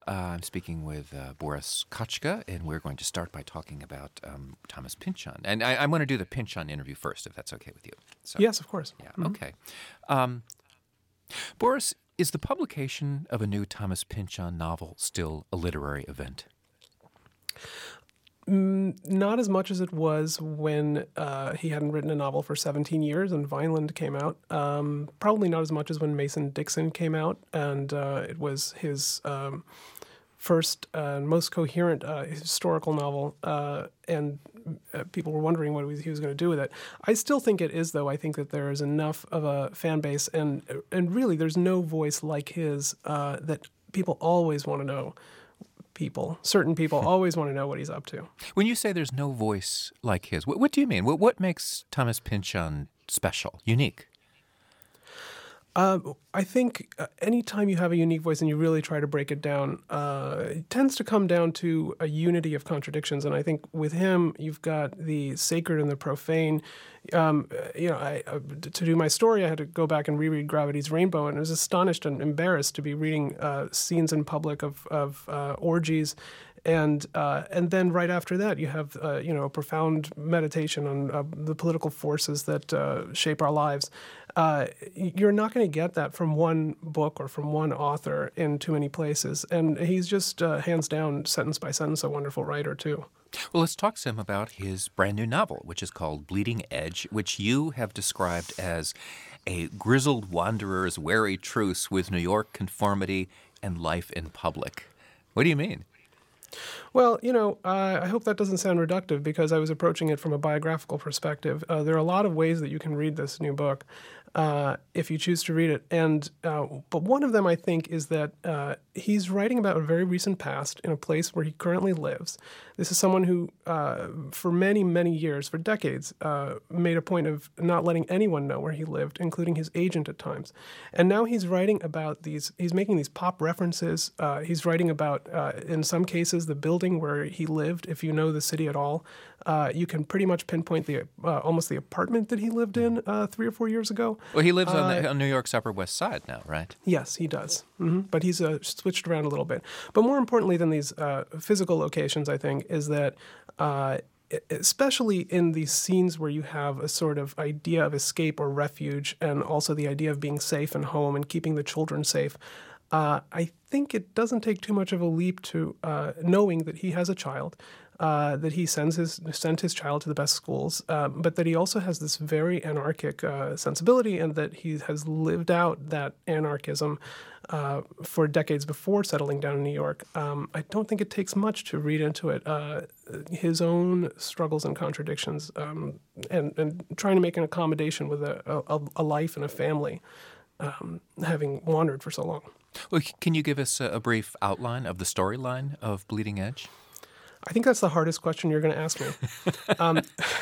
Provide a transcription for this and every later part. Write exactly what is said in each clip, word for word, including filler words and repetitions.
Uh, I'm speaking with uh, Boris Kachka, and we're going to start by talking about um, Thomas Pynchon. And I, I'm going to do the Pynchon interview first, if that's okay with you. So, Yes, of course. yeah, Mhm. okay. Um, Boris, is the publication of a new Thomas Pynchon novel still a literary event? Mm, not as much as it was when uh, he hadn't written a novel for seventeen years and Vineland came out. Um, probably not as much as when Mason-Dixon came out, and uh, it was his um, first and most coherent uh, historical novel, uh, and uh, people were wondering what he was going to do with it. I still think it is, though. I think that there is enough of a fan base, and and really there's no voice like his uh, that people always want to know. People, certain people always want to know what he's up to. When you say there's no voice like his, what, what do you mean? What, what makes Thomas Pynchon special, unique? Uh, I think uh, anytime you have a unique voice and you really try to break it down, uh, it tends to come down to a unity of contradictions. And I think with him, you've got the sacred and the profane. Um, you know, I, uh, to do my story, I had to go back and reread Gravity's Rainbow, and I was astonished and embarrassed to be reading uh, scenes in public of, of uh, orgies. And uh, and then right after that, you have uh, you know a profound meditation on uh, the political forces that uh, shape our lives. Uh, you're not going to get that from one book or from one author in too many places. And he's just uh, hands down, sentence by sentence, a wonderful writer too. Well, let's talk to him about his brand new novel, which is called Bleeding Edge, which you have described as a grizzled wanderer's wary truce with New York conformity and life in public. What do you mean? Well, you know, uh, I hope that doesn't sound reductive because I was approaching it from a biographical perspective. Uh, there are a lot of ways that you can read this new book uh, if you choose to read it. And uh, but one of them, I think, is that uh, he's writing about a very recent past in a place where he currently lives. This is someone who, uh, for many, many years, for decades, uh, made a point of not letting anyone know where he lived, including his agent at times. And now he's writing about these, he's making these pop references. Uh, he's writing about, uh, in some cases, the building where he lived. If you know the city at all, uh, you can pretty much pinpoint the uh, almost the apartment that he lived in uh, three or four years ago. Well, he lives on, Uh, the, on New York's Upper West Side now, right? Yes, he does. hmm But he's uh, switched around a little bit. But more importantly than these uh, physical locations, I think, is that uh, especially in these scenes where you have a sort of idea of escape or refuge and also the idea of being safe and home and keeping the children safe, uh, I think it doesn't take too much of a leap to uh, knowing that he has a child, uh, that he sends his sent his child to the best schools, uh, but that he also has this very anarchic uh, sensibility and that he has lived out that anarchism uh, for decades before settling down in New York. Um, I don't think it takes much to read into it. Uh, his own struggles and contradictions um, and, and trying to make an accommodation with a, a, a life and a family, um, having wandered for so long. Well, c- can you give us a, a brief outline of the storyline of Bleeding Edge? I think that's the hardest question you're going to ask me. um,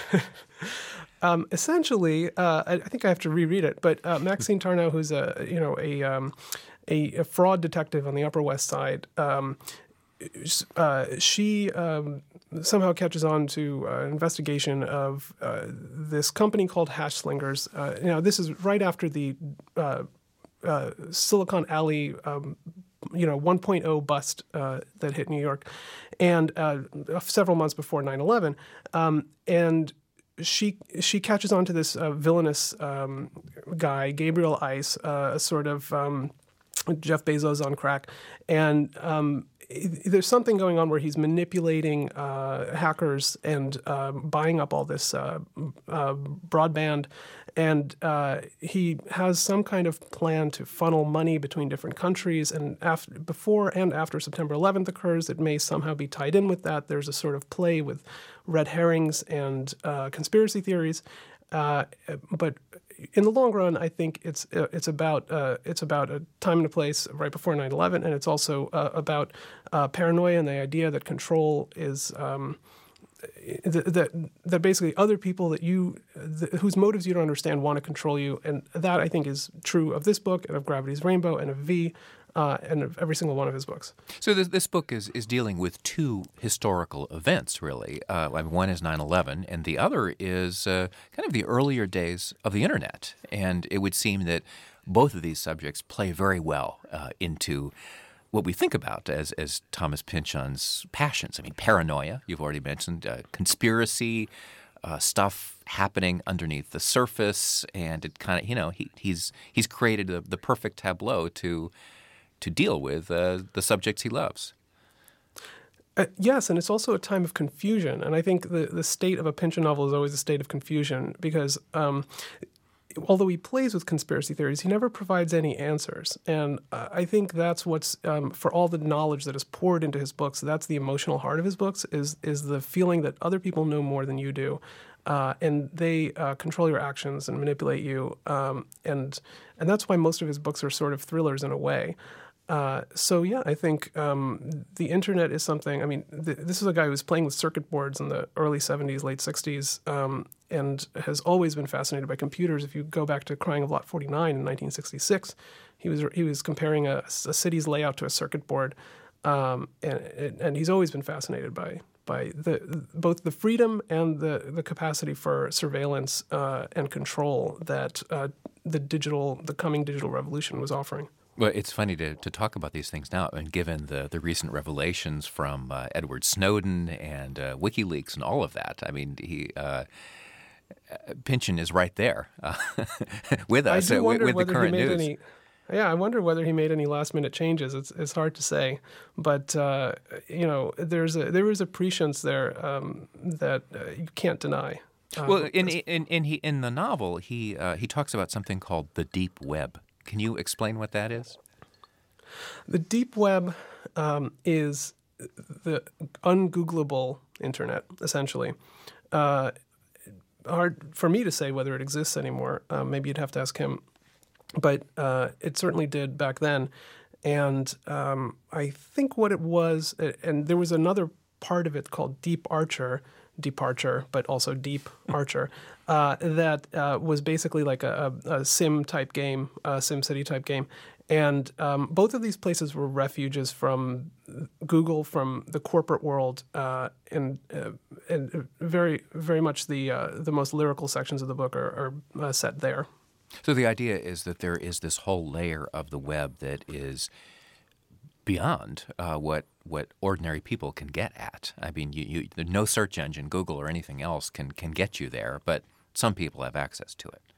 um, essentially, uh, I, I think I have to reread it. But uh, Maxine Tarnow, who's a you know a, um, a a fraud detective on the Upper West Side, um, uh, she um, somehow catches on to uh, an investigation of uh, this company called Hash Slingers. Uh, you know, this is right after the uh, uh, Silicon Alley. Um, you know, one point oh bust uh, that hit New York, and uh, several months before nine eleven. Um, and she she catches on to this uh, villainous um, guy, Gabriel Ice, uh, a sort of um, Jeff Bezos on crack. And um, there's something going on where he's manipulating uh, hackers and uh, buying up all this uh, uh, broadband. And uh, he has some kind of plan to funnel money between different countries. And after, before and after September eleventh occurs, it may somehow be tied in with that. There's a sort of play with red herrings and uh, conspiracy theories. Uh, but in the long run, I think it's uh, it's about uh, it's about a time and a place right before nine eleven, and it's also uh, about uh, paranoia and the idea that control is um, that that basically other people that you th- whose motives you don't understand want to control you, and that I think is true of this book and of Gravity's Rainbow and of V. Uh, and of every single one of his books. So this, this book is, is dealing with two historical events, really. Uh, I mean, one is nine eleven, and the other is uh, kind of the earlier days of the Internet. And it would seem that both of these subjects play very well uh, into what we think about as as Thomas Pynchon's passions. I mean, paranoia, you've already mentioned, uh, conspiracy, uh, stuff happening underneath the surface, and it kind of, you know, he, he's he's created the, the perfect tableau to to deal with uh, the subjects he loves. Uh, yes, and it's also a time of confusion. And I think the, the state of a Pynchon novel is always a state of confusion because um, although he plays with conspiracy theories, he never provides any answers. And uh, I think that's what's, um, for all the knowledge that is poured into his books, that's the emotional heart of his books, is is the feeling that other people know more than you do. Uh, and they uh, control your actions and manipulate you. Um, and and that's why most of his books are sort of thrillers in a way. Uh, so, yeah, I think um, the internet is something. I mean, th- this is a guy who was playing with circuit boards in the early seventies, late sixties, um, and has always been fascinated by computers. If you go back to Crying of Lot forty-nine in nineteen sixty-six, he was he was comparing a, a city's layout to a circuit board, um, and, and he's always been fascinated by by the both the freedom and the, the capacity for surveillance uh, and control that uh, the digital, the coming digital revolution was offering. Well, it's funny to, to talk about these things now, and given the, the recent revelations from uh, Edward Snowden and uh, WikiLeaks and all of that, I mean, he uh, Pynchon is right there uh, with us I do uh, wonder with, with the whether he current made news. any. Yeah, I wonder whether he made any last minute changes. It's it's hard to say, but uh, you know, there's a there is a prescience there um, that uh, you can't deny. Uh, Well, in in in, he, in the novel, he uh, he talks about something called the deep web. Can you explain what that is? The deep web um, is the ungoogleable internet, essentially. Uh, hard for me to say whether it exists anymore. Uh, maybe you'd have to ask him. But uh, it certainly did back then. And um, I think what it was, and there was another part of it called Deep Archer, Departure, but also Deep Archer, uh, that uh, was basically like a, a, a sim type game, a Sim City type game. And um, both of these places were refuges from Google, from the corporate world, uh, and uh, and very very much the uh, the most lyrical sections of the book are, are uh, set there. So the idea is that there is this whole layer of the web that is beyond uh, what what ordinary people can get at. I mean, you, you, no search engine, Google or anything else can can get you there, but some people have access to it.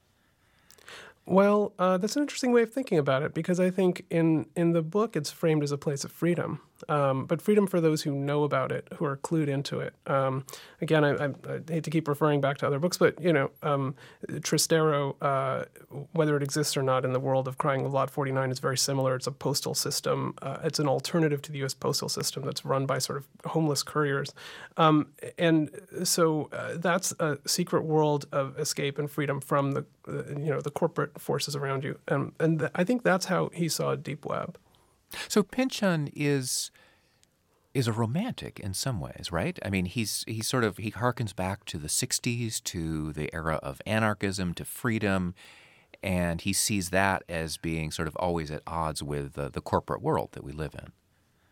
Well, uh, that's an interesting way of thinking about it, because I think in, in the book it's framed as a place of freedom, um, but freedom for those who know about it, who are clued into it. Um, again, I, I, I hate to keep referring back to other books, but, you know, um, Trastero, uh, whether it exists or not in the world of Crying of Lot forty-nine, is very similar. It's a postal system. Uh, it's an alternative to the U S postal system that's run by sort of homeless couriers. Um, and so uh, that's a secret world of escape and freedom from the, uh, you know, the corporate forces around you. Um, and th- I think that's how he saw Deep Web. So Pynchon is is a romantic in some ways, right? I mean, he's he sort of he harkens back to the sixties, to the era of anarchism, to freedom, and he sees that as being sort of always at odds with uh, the corporate world that we live in.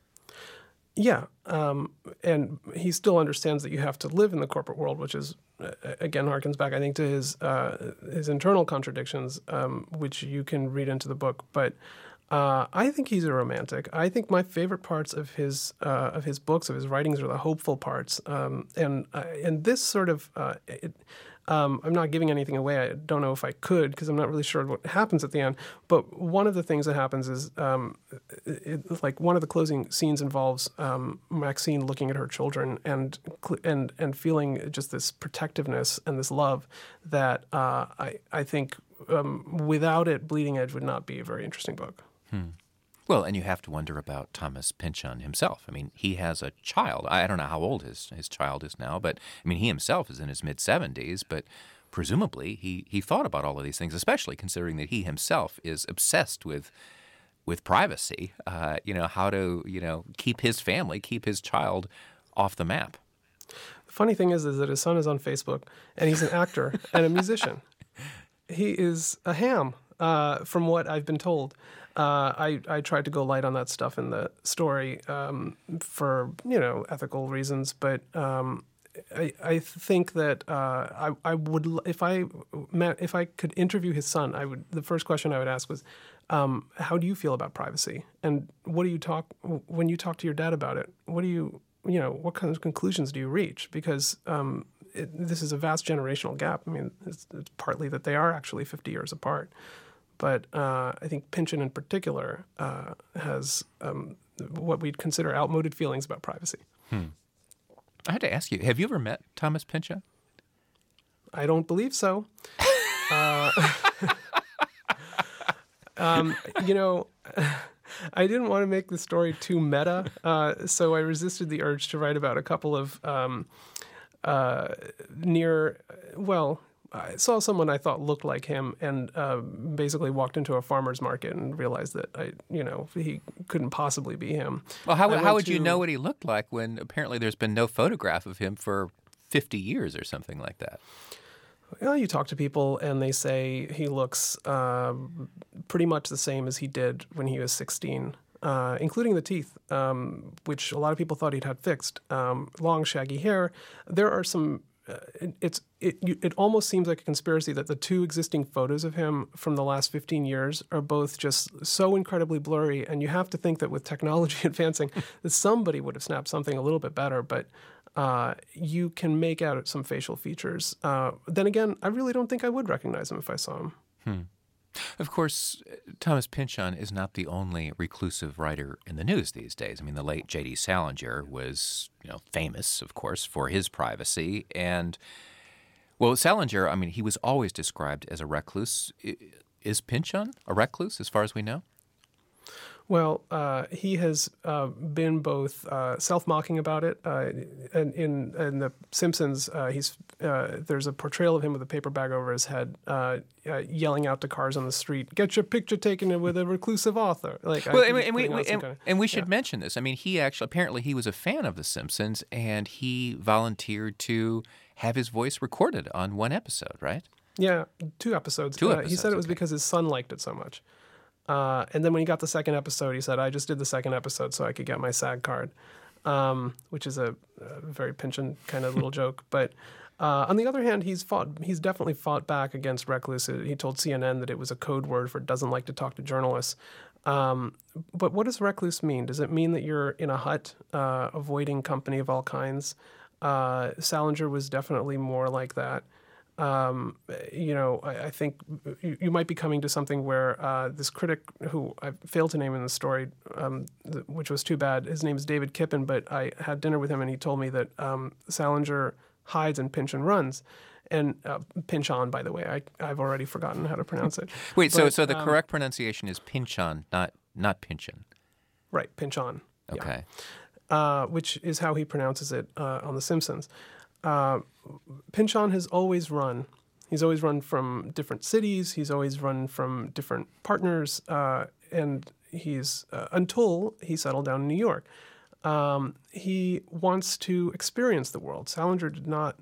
Yeah, um, and he still understands that you have to live in the corporate world, which is, uh, again, harkens back, I think, to his uh, his internal contradictions, um, which you can read into the book. But uh, I think he's a romantic. I think my favorite parts of his uh, of his books, of his writings, are the hopeful parts. Um, and uh, and this sort of uh, it, Um, I'm not giving anything away. I don't know if I could, because I'm not really sure what happens at the end. But one of the things that happens is, um, it, like one of the closing scenes involves um, Maxine looking at her children and and and feeling just this protectiveness and this love that uh, I I think um, without it, Bleeding Edge would not be a very interesting book. Hmm. Well, and you have to wonder about Thomas Pynchon himself. I mean, he has a child. I don't know how old his, his child is now, but I mean, he himself is in his mid-seventies, but presumably he, he thought about all of these things, especially considering that he himself is obsessed with with privacy, uh, you know, how to, you know, keep his family, keep his child off the map. The funny thing is, is that his son is on Facebook, and he's an actor and a musician. He is a ham, uh, from what I've been told. Uh, I, I tried to go light on that stuff in the story um, for, you know, ethical reasons, but um, I, I think that uh, I, I would, if I met, if I could interview his son, I would, the first question I would ask was, um, how do you feel about privacy? And what do you talk when you talk to your dad about it? What do you, you know, what kind of conclusions do you reach? Because um, it, this is a vast generational gap. I mean, it's, it's partly that they are actually fifty years apart. But uh, I think Pynchon in particular uh, has um, what we'd consider outmoded feelings about privacy. Hmm. I had to ask you, have you ever met Thomas Pynchon? I don't believe so. uh, um, you know, I didn't want to make the story too meta, uh, so I resisted the urge to write about a couple of um, uh, near, well, I saw someone I thought looked like him and uh, basically walked into a farmer's market and realized that, I, you know, he couldn't possibly be him. Well, how, how would to, you know what he looked like when apparently there's been no photograph of him for fifty years or something like that? Well, you talk to people and they say he looks uh, pretty much the same as he did when he was sixteen, uh, including the teeth, um, which a lot of people thought he'd had fixed. Um, long, shaggy hair. There are some... Uh, it, it's it, you, it almost seems like a conspiracy that the two existing photos of him from the last fifteen years are both just so incredibly blurry, and you have to think that with technology advancing, that somebody would have snapped something a little bit better. But uh, you can make out some facial features. Uh, then again, I really don't think I would recognize him if I saw him. Hmm. Of course, Thomas Pynchon is not the only reclusive writer in the news these days. I mean, the late J D Salinger was, you know, famous, of course, for his privacy. And, well, Salinger, I mean, he was always described as a recluse. Is Pynchon a recluse, as far as we know? Well, uh, he has uh, been both uh, self-mocking about it. Uh, and in, in The Simpsons, uh, he's uh, there's a portrayal of him with a paper bag over his head, uh, uh, yelling out to cars on the street, "Get your picture taken with a reclusive author." Like, well, I, and, and we, we and, kind of, and we should yeah. mention this. I mean, he actually apparently he was a fan of The Simpsons, and he volunteered to have his voice recorded on one episode, right? Yeah, two episodes. Two uh, episodes. He said it was okay. because his son liked it so much. Uh, and then when he got the second episode, he said, "I just did the second episode so I could get my SAG card," um, which is a, a very Pynchon kind of little joke. But uh, on the other hand, he's fought. He's definitely fought back against recluse. He told C N N that it was a code word for doesn't like to talk to journalists. Um, but what does recluse mean? Does it mean that you're in a hut, uh, avoiding company of all kinds? Uh, Salinger was definitely more like that. Um, you know, I, I think you, you might be coming to something where uh, this critic, who I failed to name in the story, um, th- which was too bad, his name is David Kippen, but I had dinner with him and he told me that um, Salinger hides and Pynchon runs. And uh, Pynchon, by the way, I, I've already forgotten how to pronounce it. Wait, but, so so the um, correct pronunciation is Pynchon, not not Pynchon. Right, Pynchon. Okay. Yeah. Uh, which is how he pronounces it uh, on The Simpsons. Uh, Pynchon has always run. He's always run from different cities. He's always run from different partners. Uh, and he's, uh, until he settled down in New York. Um, he wants to experience the world. Salinger did not,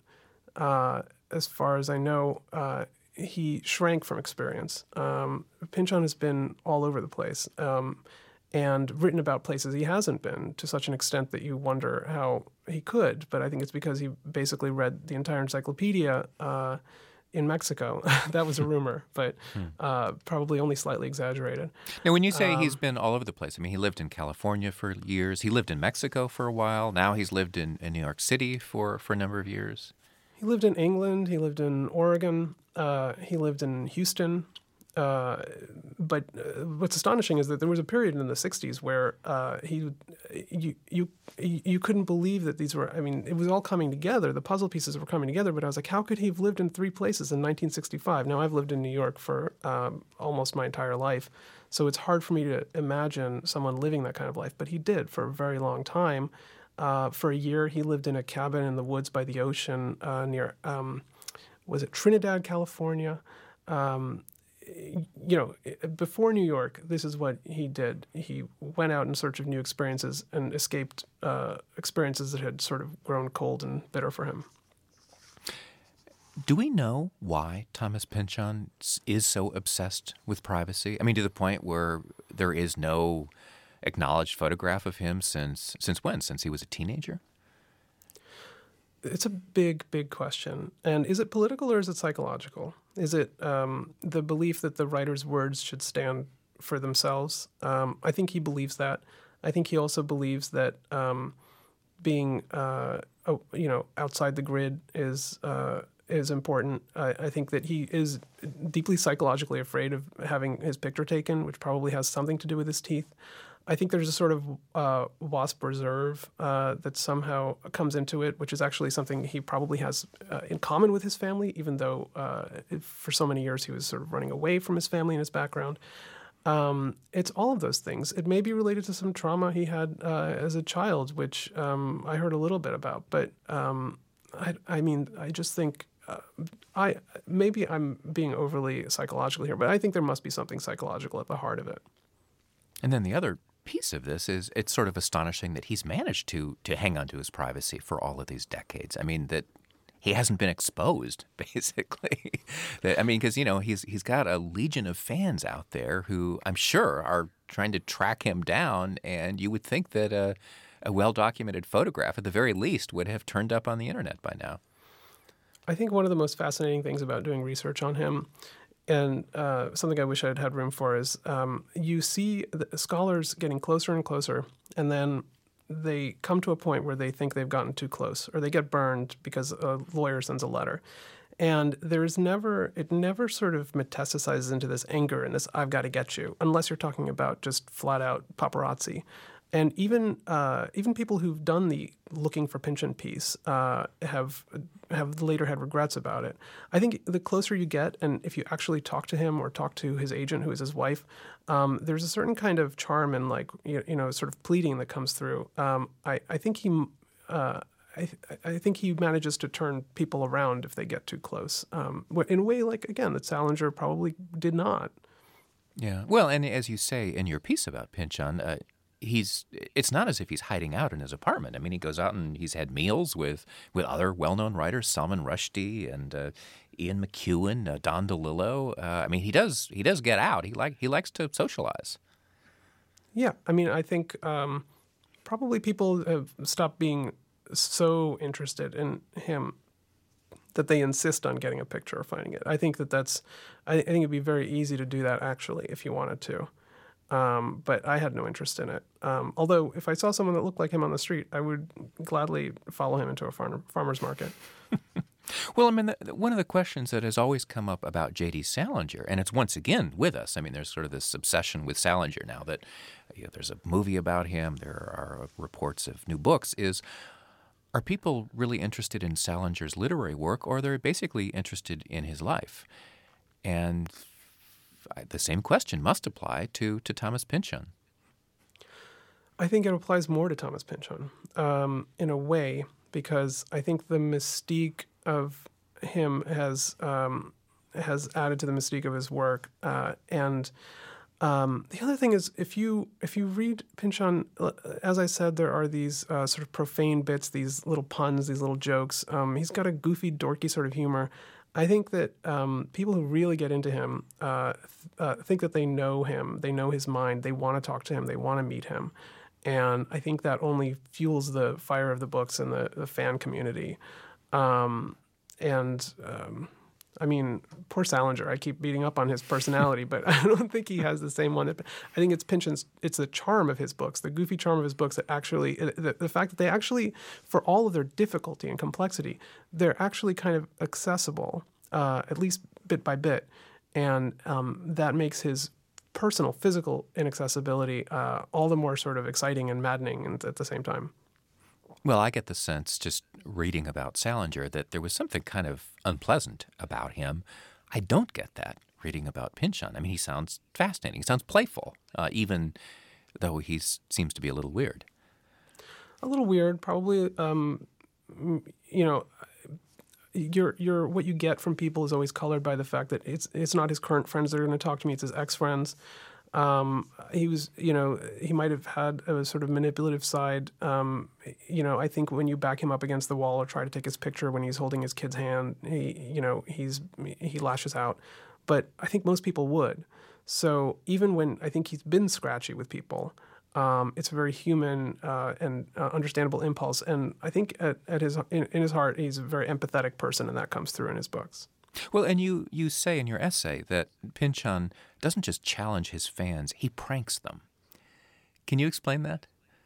uh, as far as I know, uh, he shrank from experience. Um, Pynchon has been all over the place. Um, and written about places he hasn't been to such an extent that you wonder how he could. But I think it's because he basically read the entire encyclopedia uh, in Mexico. That was a rumor, but uh, probably only slightly exaggerated. Now, when you say Um, he's been all over the place, I mean, he lived in California for years. He lived in Mexico for a while. Now he's lived in, in New York City for, for a number of years. He lived in England. He lived in Oregon. Uh, he lived in Houston. Uh, but uh, what's astonishing is that there was a period in the sixties where uh, he, you, you, you couldn't believe that these were. I mean, it was all coming together. The puzzle pieces were coming together. But I was like, how could he have lived in three places in nineteen sixty-five? Now I've lived in New York for um, almost my entire life, so it's hard for me to imagine someone living that kind of life. But he did for a very long time. Uh, for a year, he lived in a cabin in the woods by the ocean uh, near, um, was it Trinidad, California? Um, you know, before New York, this is what he did. He went out in search of new experiences and escaped uh, experiences that had sort of grown cold and bitter for him. Do we know why Thomas Pynchon is so obsessed with privacy? I mean, to the point where there is no acknowledged photograph of him since since when? Since he was a teenager? It's a big, big question. And is it political or is it psychological? Is it um, the belief that the writer's words should stand for themselves. Um, I think he believes that. I think he also believes that um, being, uh, oh, you know, outside the grid is uh, is important. I, I think that he is deeply psychologically afraid of having his picture taken, which probably has something to do with his teeth. I think there's a sort of uh, wasp reserve uh, that somehow comes into it, which is actually something he probably has uh, in common with his family, even though uh, for so many years he was sort of running away from his family and his background. Um, it's all of those things. It may be related to some trauma he had uh, as a child, which um, I heard a little bit about. But um, I, I mean, I just think uh, I maybe I'm being overly psychological here, but I think there must be something psychological at the heart of it. And then the other piece of this is it's sort of astonishing that he's managed to to hang on to his privacy for all of these decades. I mean, that he hasn't been exposed, basically. That, I mean, because, you know, he's he's got a legion of fans out there who I'm sure are trying to track him down, and you would think that a, a well-documented photograph, at the very least, would have turned up on the internet by now. I think one of the most fascinating things about doing research on him, and uh, something I wish I had had room for, is um, you see the scholars getting closer and closer, and then they come to a point where they think they've gotten too close, or they get burned because a lawyer sends a letter. And there's never, it never sort of metastasizes into this anger and this "I've got to get you," unless you're talking about just flat out paparazzi. And even uh, even people who've done the looking for Pynchon piece uh, have have later had regrets about it. I think the closer you get, and if you actually talk to him or talk to his agent, who is his wife, um, there's a certain kind of charm and like you, you know sort of pleading that comes through. Um, I I think he. Uh, I, I think he manages to turn people around if they get too close, um, in a way like, again, that Salinger probably did not. Yeah. Well, and as you say in your piece about Pynchon, uh, he's it's not as if he's hiding out in his apartment. I mean, he goes out and he's had meals with, with other well-known writers, Salman Rushdie and uh, Ian McEwan, uh, Don DeLillo. Uh, I mean, he does he does get out. He like he likes to socialize. Yeah. I mean, I think um, probably people have stopped being so interested in him that they insist on getting a picture or finding it. I think that that's, I, I think it'd be very easy to do that actually if you wanted to. Um, but I had no interest in it. Um, although if I saw someone that looked like him on the street, I would gladly follow him into a farm, farmer's market. Well, I mean, the, one of the questions that has always come up about J D. Salinger, and it's once again with us. I mean, there's sort of this obsession with Salinger now that you know, there's a movie about him, there are reports of new books, is are people really interested in Salinger's literary work, or they're basically interested in his life? And the same question must apply to, to Thomas Pynchon. I think it applies more to Thomas Pynchon um, in a way, because I think the mystique of him has um, has added to the mystique of his work. Uh, and um, the other thing is, if you if you read Pynchon, as I said, there are these uh, sort of profane bits, these little puns, these little jokes. Um, he's got a goofy, dorky sort of humor. I think that um, people who really get into him uh, th- uh, think that they know him, they know his mind, they want to talk to him, they want to meet him. And I think that only fuels the fire of the books and the, the fan community. Um, and, um, I mean, poor Salinger, I keep beating up on his personality, but I don't think he has the same one. That, I think it's Pynchon's, it's the charm of his books, the goofy charm of his books that actually, the, the fact that they actually, for all of their difficulty and complexity, they're actually kind of accessible, uh, at least bit by bit. And um, that makes his personal, physical inaccessibility uh, all the more sort of exciting and maddening and at the same time. Well, I get the sense, just reading about Salinger, that there was something kind of unpleasant about him. I don't get that reading about Pynchon. I mean, he sounds fascinating. He sounds playful, uh, even though he seems to be a little weird. A little weird, probably. Um, you know, your your what you get from people is always colored by the fact that it's it's not his current friends that are going to talk to me. It's his ex-friends. Um, he was, you know, he might have had a sort of manipulative side. Um, you know, I think when you back him up against the wall or try to take his picture when he's holding his kid's hand, he, you know, he's he lashes out. But I think most people would. So even when I think he's been scratchy with people, um, it's a very human uh, and uh, understandable impulse. And I think at, at his in, in his heart, he's a very empathetic person, and that comes through in his books. Well, and you, you say in your essay that Pynchon doesn't just challenge his fans, he pranks them. Can you explain that?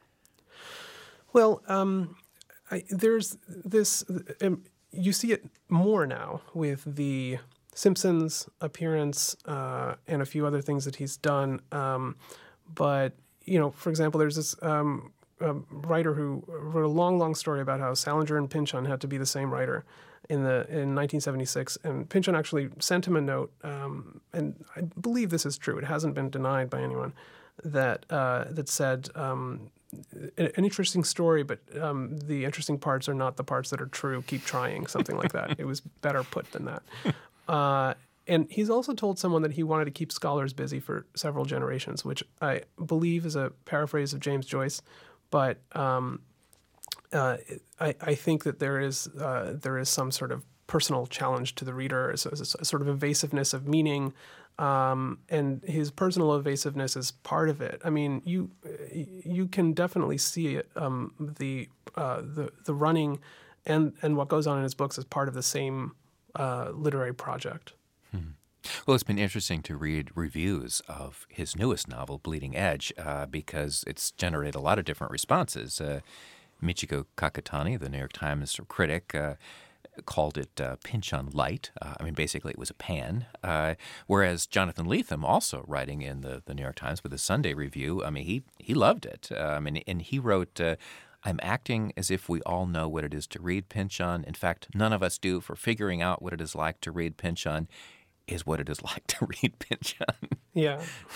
Well, um, I, there's this. Um, you see it more now with the Simpsons appearance uh, and a few other things that he's done. Um, but you know, for example, there's this um, um, writer who wrote a long, long story about how Salinger and Pynchon had to be the same writer in the in nineteen seventy-six, and Pynchon actually sent him a note, um, and I believe this is true. It hasn't been denied by anyone that uh, that said. Um, An interesting story, but um, the interesting parts are not the parts that are true. Keep trying, something like that. It was better put than that. Uh, and he's also told someone that he wanted to keep scholars busy for several generations, which I believe is a paraphrase of James Joyce. But um, uh, I, I think that there is uh, there is some sort of personal challenge to the reader, a, a sort of evasiveness of meaning. Um, and his personal evasiveness is part of it. I mean, you you can definitely see it, um, the uh, the the running and and what goes on in his books as part of the same uh, literary project. Hmm. Well, it's been interesting to read reviews of his newest novel, Bleeding Edge, uh, because it's generated a lot of different responses. Uh, Michiko Kakutani, the New York Times critic, uh, called it uh, Pynchon Light. Uh, I mean, basically it was a pan. Uh, whereas Jonathan Lethem, also writing in the, the New York Times with his Sunday review, I mean, he he loved it. Uh, I mean, and he wrote, uh, I'm acting as if we all know what it is to read Pynchon. In fact, none of us do, for figuring out what it is like to read Pynchon is what it is like to read Pynchon. Yeah.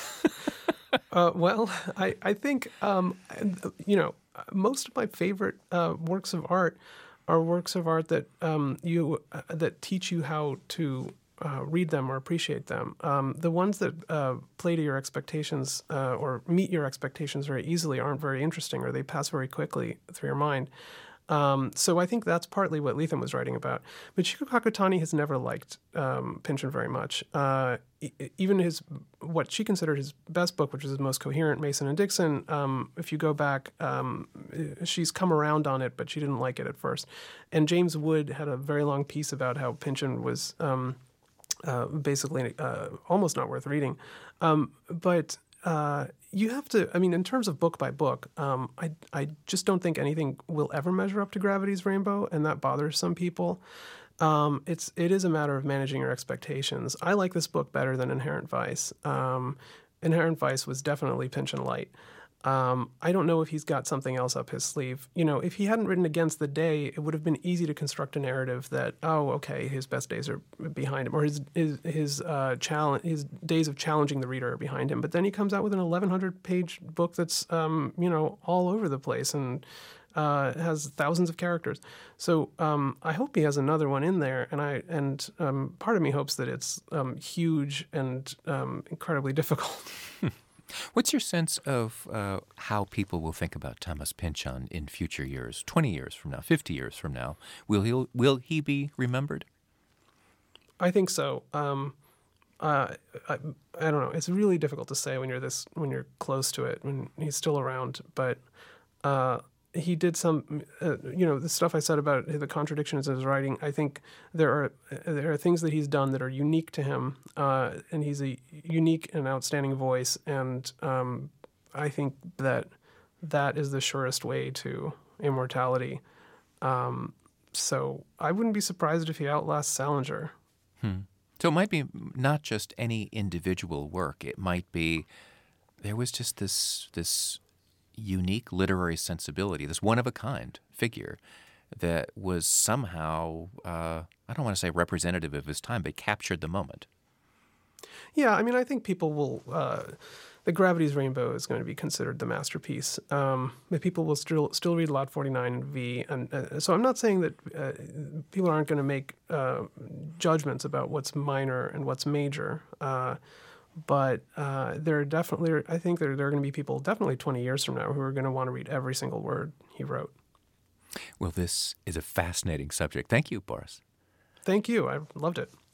uh, well, I, I think, um, you know, most of my favorite uh, works of art are works of art that um, you uh, that teach you how to uh, read them or appreciate them. Um, the ones that uh, play to your expectations uh, or meet your expectations very easily aren't very interesting, or they pass very quickly through your mind. Um, so I think that's partly what Lethem was writing about. Michiko Kakutani has never liked um, Pynchon very much. Uh, e- even his what she considered his best book, which was his most coherent, Mason and Dixon. Um, if you go back, um, she's come around on it, but she didn't like it at first. And James Wood had a very long piece about how Pynchon was um, uh, basically uh, almost not worth reading. Um, but Uh, you have to, I mean, in terms of book by book, um, I, I just don't think anything will ever measure up to Gravity's Rainbow, and that bothers some people. Um, it's, it is a matter of managing your expectations. I like this book better than Inherent Vice. Um, Inherent Vice was definitely Pynchon Light. Um, I don't know if he's got something else up his sleeve. You know, if he hadn't written Against the Day, it would have been easy to construct a narrative that, oh, okay, his best days are behind him, or his his his uh, challenge, his days of challenging the reader are behind him. But then he comes out with an eleven hundred page book that's, um, you know, all over the place and uh, has thousands of characters. So um, I hope he has another one in there, and I and um, part of me hopes that it's um, huge and um, incredibly difficult. What's your sense of uh, how people will think about Thomas Pynchon in future years, twenty years from now, fifty years from now? Will he, will he be remembered? I think so. Um, uh, I, I don't know. It's really difficult to say when you're this when you're close to it, when he's still around. But uh, he did some, uh, you know, the stuff I said about the contradictions in his writing. I think there are there are things that he's done that are unique to him, uh, and he's a unique and outstanding voice. And um, I think that that is the surest way to immortality. Um, so I wouldn't be surprised if he outlasts Salinger. Hmm. So it might be not just any individual work. It might be there was just this this unique literary sensibility, this one-of-a-kind figure that was somehow, uh, I don't want to say representative of his time, but captured the moment. Yeah, I mean, I think people will... Uh, the Gravity's Rainbow is going to be considered the masterpiece. Um, but people will still still read Lot forty-nine and V. And uh, so I'm not saying that uh, people aren't going to make uh, judgments about what's minor and what's major. Uh, but uh, there are definitely, I think there, there are going to be people definitely twenty years from now who are going to want to read every single word he wrote. Well, this is a fascinating subject. Thank you, Boris. Thank you. I loved it.